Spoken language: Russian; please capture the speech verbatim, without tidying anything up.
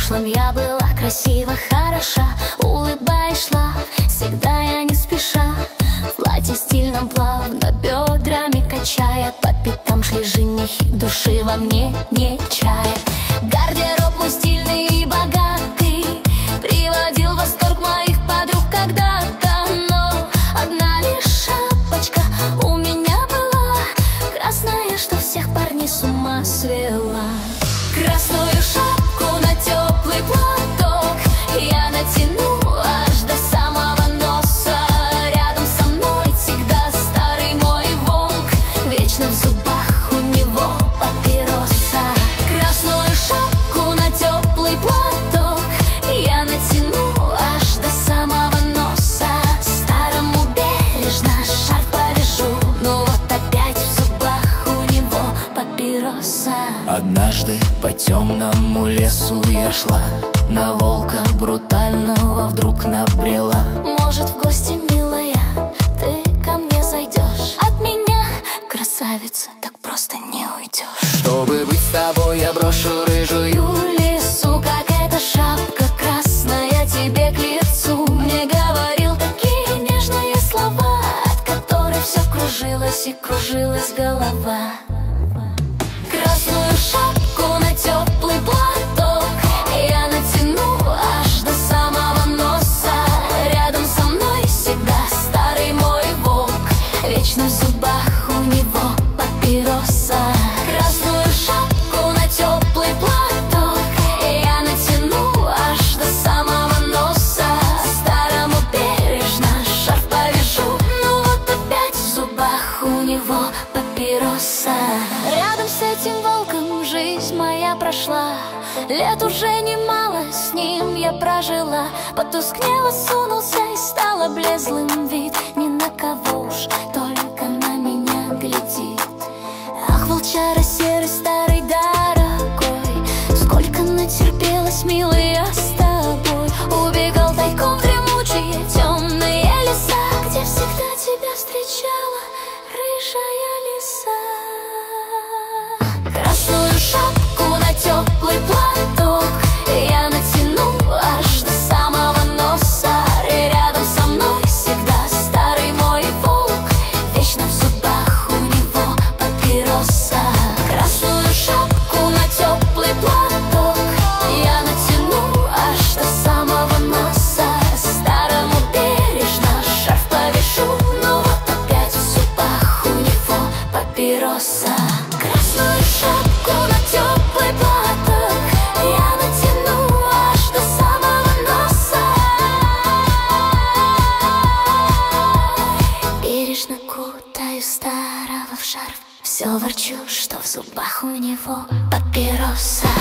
прошлом я была красива, хороша, улыбаясь шла, всегда я не спеша. В платье стильном плавно бедрами качая, по пятам шли женихи, души во мне не чая. Гардероб мой стильный и богатый приводил в восторг моих подруг когда-то, но одна лишь шапочка у меня была, красная, что всех парней с ума свела. Красную шапку на теплый платок я натяну аж до самого носа. Рядом со мной всегда старый мой волк, вечно в зубах у него папироса. Красную шапку на теплый платок я натяну аж до самого носа. Старому бережно шарф повяжу, но вот опять в зубах у него папироса. Однажды по темному лесу я шла, на волка брутального вдруг набрела. Может, в гости, милая, ты ко мне зайдешь? От меня, красавица, так просто не уйдешь. Чтобы быть с тобой, я брошу рыжую лису, как эта шапка красная тебе к лицу. Мне говорил такие нежные слова, от которых все кружилась и кружилась голова. Красную шапку на теплый платок я натяну аж до самого носа. Рядом со мной всегда старый мой волк, вечно в зубах у него папироса. Красную шапку на теплый платок я натяну аж до самого носа. Старому бережно шарф повяжу, ну вот опять в зубах у него папироса. Рядом с этим волком жизнь моя прошла, лет уже немало с ним я прожила. Потускнело, сунулся и стал облезлым вид, ни на кого уж только на меня глядит. Ах, волчара серый, старый, дорогой, сколько натерпелась, милый, я с тобой. Убегал тайком в дремучие темные леса, где всегда тебя встречала рыжая лиса. Красную шапку на теплый платок я натяну аж до самого носа. Рядом со мной всегда старый мой волк, вечно в зубах у него папироса. Красную шапку на теплый платок я натяну аж до самого носа. Старому бережно шарф повяжу, но вот опять в зубах у него папироса. Красную шапку на теплый платок я натяну аж до самого носа. Бережно кутаю старого в шарф, все ворчу, что в зубах у него папироса.